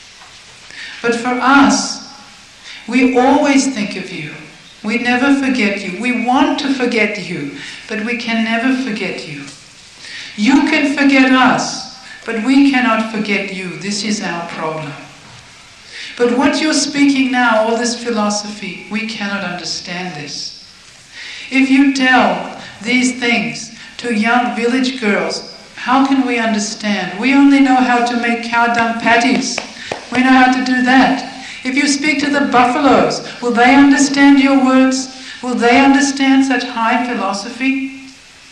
But for us, we always think of you. We never forget you. We want to forget you, but we can never forget you. You can forget us, but we cannot forget you. This is our problem. But what you're speaking now, all this philosophy, we cannot understand this. If you tell these things to young village girls, how can we understand? We only know how to make cow dung patties. We know how to do that. If you speak to the buffaloes, will they understand your words? Will they understand such high philosophy?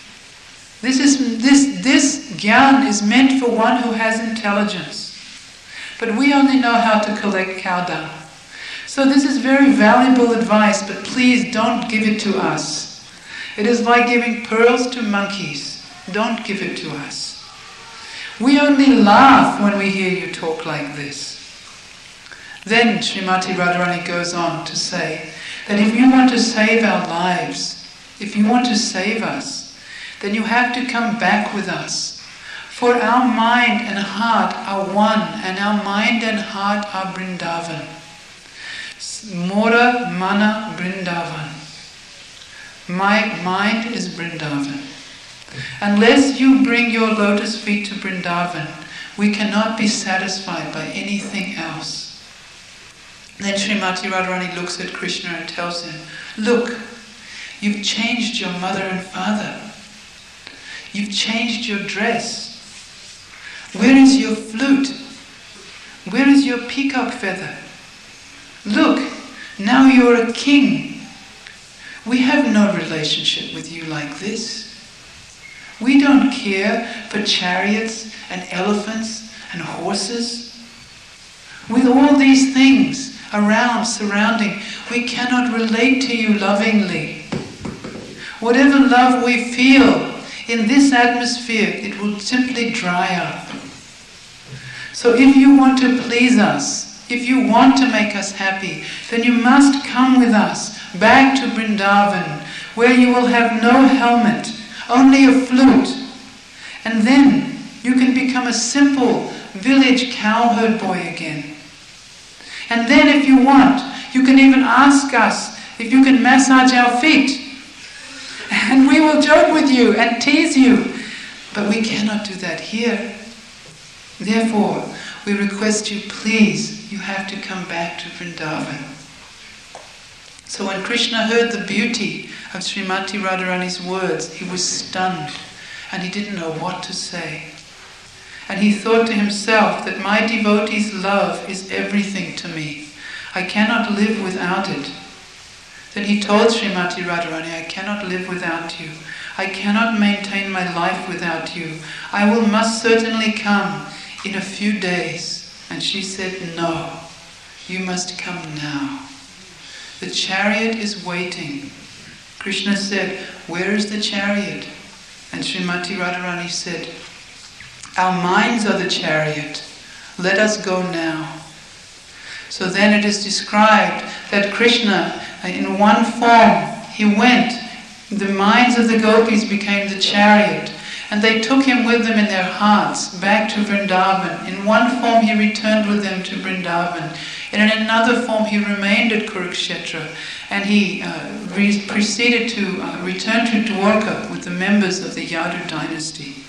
This Gyan is meant for one who has intelligence. But we only know how to collect cow dung. So this is very valuable advice, but please don't give it to us. It is like giving pearls to monkeys. Don't give it to us. We only laugh when we hear you talk like this. Then Srimati Radharani goes on to say that if you want to save our lives, if you want to save us, then you have to come back with us. For our mind and heart are one, and our mind and heart are Vrindavan. Mora mana Vrindavan. My mind is Vrindavan. Unless you bring your lotus feet to Vrindavan, we cannot be satisfied by anything else. Then Srimati Radharani looks at Krishna and tells him, look, you've changed your mother and father. You've changed your dress. Where is your flute? Where is your peacock feather? Look, now you're a king. We have no relationship with you like this. We don't care for chariots and elephants and horses. With all these things around, surrounding, we cannot relate to you lovingly. Whatever love we feel in this atmosphere, it will simply dry up. So if you want to please us, if you want to make us happy, then you must come with us back to Vrindavan, where you will have no helmet, only a flute. And then you can become a simple village cowherd boy again. And then if you want, you can even ask us if you can massage our feet. And we will joke with you and tease you. But we cannot do that here. Therefore, we request you, please, you have to come back to Vrindavan. So when Krishna heard the beauty of Srimati Radharani's words, he was stunned and he didn't know what to say. And he thought to himself that my devotee's love is everything to me. I cannot live without it. Then he told Srimati Radharani, I cannot live without you. I cannot maintain my life without you. I must certainly come in a few days. And she said, no, you must come now. The chariot is waiting. Krishna said, where is the chariot? And Srimati Radharani said, our minds are the chariot. Let us go now. So then it is described that Krishna, in one form, he went, the minds of the gopis became the chariot, and they took him with them in their hearts back to Vrindavan. In one form he returned with them to Vrindavan. And in another form he remained at Kurukshetra, and he proceeded to return to Dwarka with the members of the Yadu dynasty.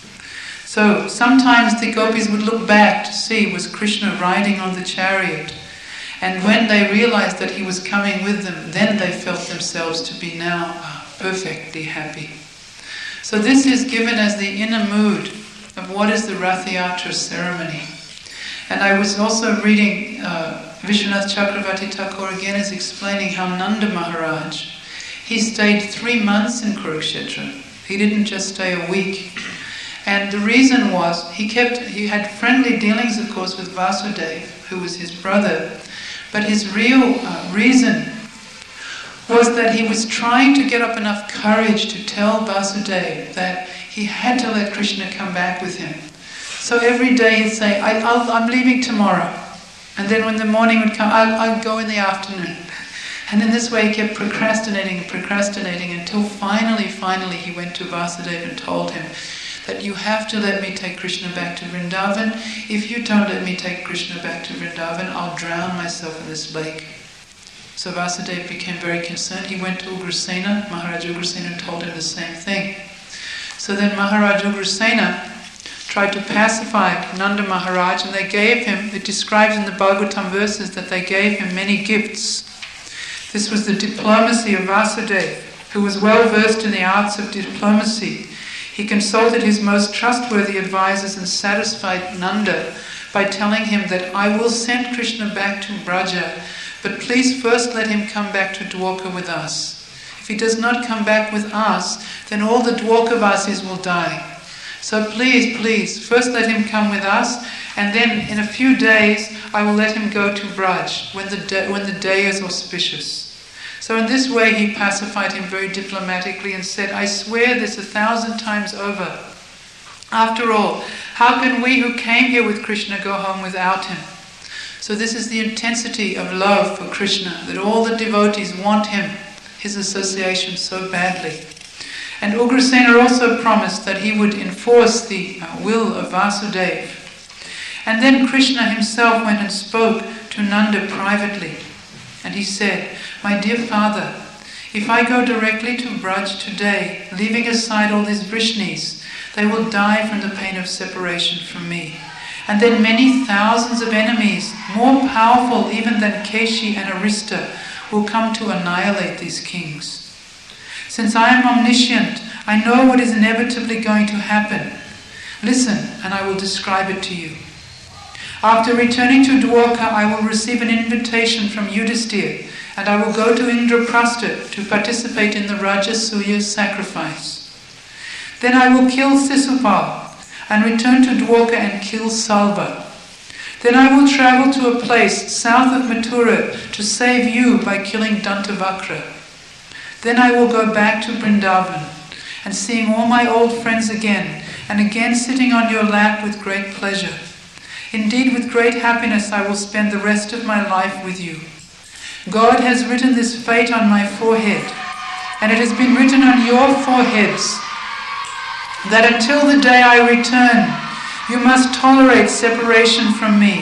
So sometimes the gopis would look back to see was Krishna riding on the chariot, and when they realized that he was coming with them, then they felt themselves to be now perfectly happy. So this is given as the inner mood of what is the Rath Yatra ceremony. And I was also reading Vishwanath Chakravarti Thakur again is explaining how Nanda Maharaj, he stayed 3 months in Kurukshetra. He didn't just stay a week. And the reason was, he had friendly dealings, of course, with Vasudeva, who was his brother. But his real reason was that he was trying to get up enough courage to tell Vasudeva that he had to let Krishna come back with him. So every day he'd say, I'm leaving tomorrow. And then when the morning would come, I'll go in the afternoon. And in this way he kept procrastinating until finally he went to Vasudeva and told him that you have to let me take Krishna back to Vrindavan. If you don't let me take Krishna back to Vrindavan, I'll drown myself in this lake. So Vasudeva became very concerned. He went to Ugrasena, Maharaj Ugrasena, and told him the same thing. So then Maharaj Ugrasena tried to pacify Nanda Maharaj, and they gave him, it describes in the Bhagavatam verses that they gave him many gifts. This was the diplomacy of Vasudeva, who was well versed in the arts of diplomacy. He consulted his most trustworthy advisors and satisfied Nanda by telling him that I will send Krishna back to Braja, but please first let him come back to Dwarka with us. If he does not come back with us, then all the Dwarkavasis will die. So please, first let him come with us, and then in a few days I will let him go to Braj when the day is auspicious. So in this way he pacified him very diplomatically and said, I swear this 1,000 times over. After all, how can we who came here with Krishna go home without him? So this is the intensity of love for Krishna, that all the devotees want him, his association so badly. And Ugrasena also promised that he would enforce the will of Vasudeva. And then Krishna himself went and spoke to Nanda privately. And he said, my dear father, if I go directly to Braj today, leaving aside all these Vrishnis, they will die from the pain of separation from me. And then many thousands of enemies, more powerful even than Keshi and Arista, will come to annihilate these kings. Since I am omniscient, I know what is inevitably going to happen. Listen, and I will describe it to you. After returning to Dwarka, I will receive an invitation from Yudhisthira, and I will go to Indraprastha to participate in the Rajasuya sacrifice. Then I will kill Sisupal, and return to Dwarka and kill Salva. Then I will travel to a place south of Mathura to save you by killing Dantavakra. Then I will go back to Vrindavan, and seeing all my old friends again, and again sitting on your lap with great pleasure. Indeed, with great happiness I will spend the rest of my life with you. God has written this fate on my forehead, and it has been written on your foreheads, that until the day I return, you must tolerate separation from me.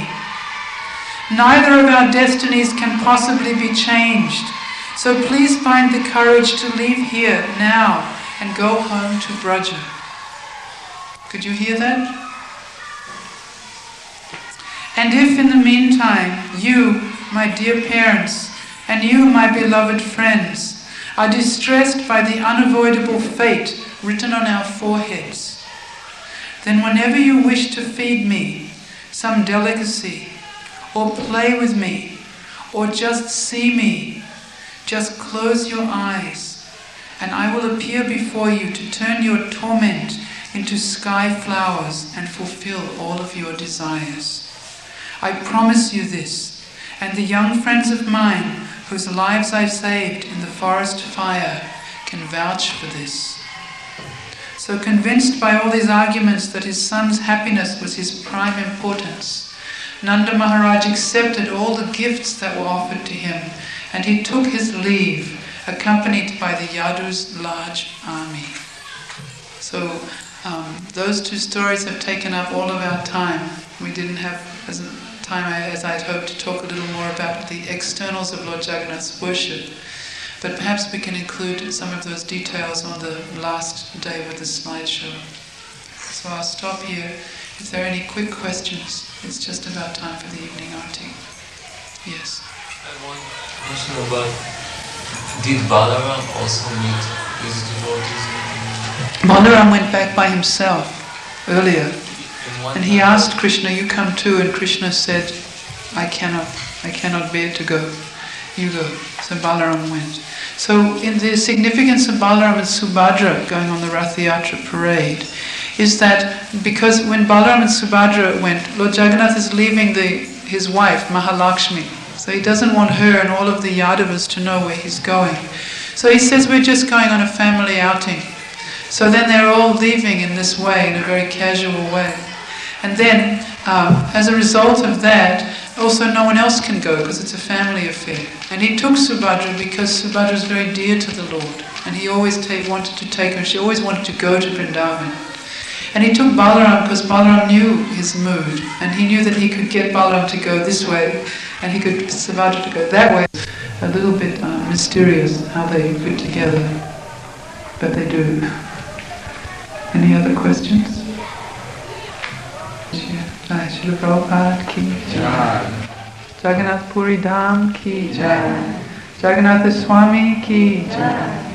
Neither of our destinies can possibly be changed, so please find the courage to leave here now and go home to Braja. Could you hear that? And if in the meantime you, my dear parents, and you, my beloved friends, are distressed by the unavoidable fate written on our foreheads, then whenever you wish to feed me some delicacy, or play with me, or just see me, just close your eyes, and I will appear before you to turn your torment into sky flowers and fulfill all of your desires. I promise you this, and the young friends of mine whose lives I saved in the forest fire can vouch for this. So convinced by all these arguments that his son's happiness was his prime importance, Nanda Maharaj accepted all the gifts that were offered to him, and he took his leave, accompanied by the Yadu's large army. So those two stories have taken up all of our time. We didn't have as time as I'd hoped to talk a little more about the externals of Lord Jagannath's worship, but perhaps we can include some of those details on the last day with the slideshow. So I'll stop here. If there are any quick questions, it's just about time for the evening arti. Yes? I have one question about, did Balaram also meet his devotees? Balaram went back by himself earlier, and he asked Krishna, "You come too?" And Krishna said, I cannot bear to go. You go." So Balaram went. So in the significance of Balaram and Subhadra going on the Rath Yatra parade is that because when Balaram and Subhadra went, Lord Jagannath is leaving his wife, Mahalakshmi. So he doesn't want her and all of the Yadavas to know where he's going. So he says, "We're just going on a family outing." So then they're all leaving in this way, in a very casual way. And then, as a result of that, also no one else can go because it's a family affair. And he took Subhadra because Subhadra is very dear to the Lord. And he always wanted to take her. She always wanted to go to Vrindavan. And he took Balaram because Balaram knew his mood. And he knew that he could get Balaram to go this way and he could get Subhadra to go that way. A little bit mysterious how they fit together. But they do. Any other questions? Jai Srila Prabhupada ki jai. Jagannath Puri Dham ki jai. Jagannath Swami ki jai.